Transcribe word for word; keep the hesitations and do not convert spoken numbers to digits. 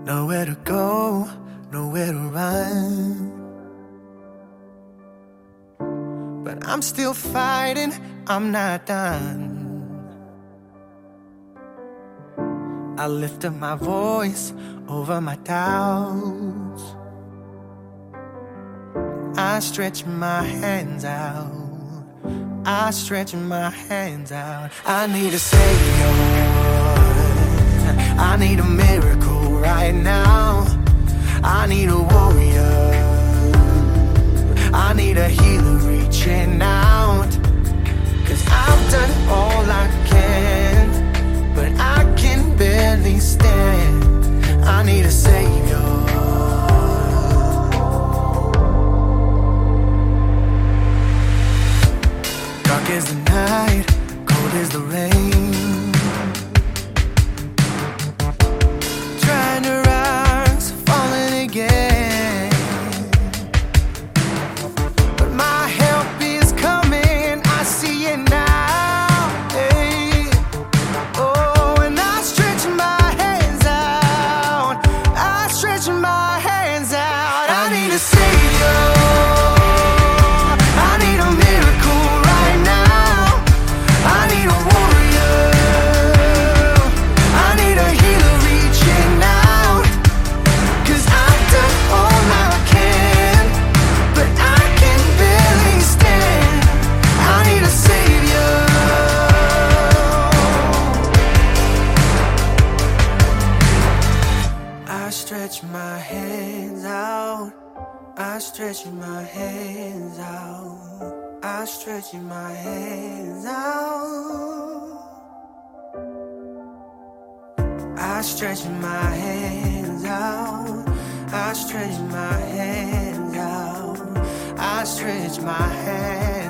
Nowhere to go, nowhere to run. But I'm still fighting, I'm not done. I lift up my voice over my doubts. I stretch my hands out. I stretch my hands out. I need a savior. I need a miracle right now. I need a warrior. I need a healer reaching out. Cause I've done all I can, but I can barely stand. I need a savior. Dark as the night, cold as the rain. Trying to rise, falling again. But my help is coming, I see it now. Hey. Oh, and I stretch my hands out. I stretch my hands out. I need a savior. I need a miracle right now. I need a warrior. I need a healer reaching out. Cause I've done all I can, but I can barely stand. I need a savior. I stretch my hands out. I stretch my hands out. I stretch my hands out. I stretch my hands out. I stretch my hands out. I stretch my hands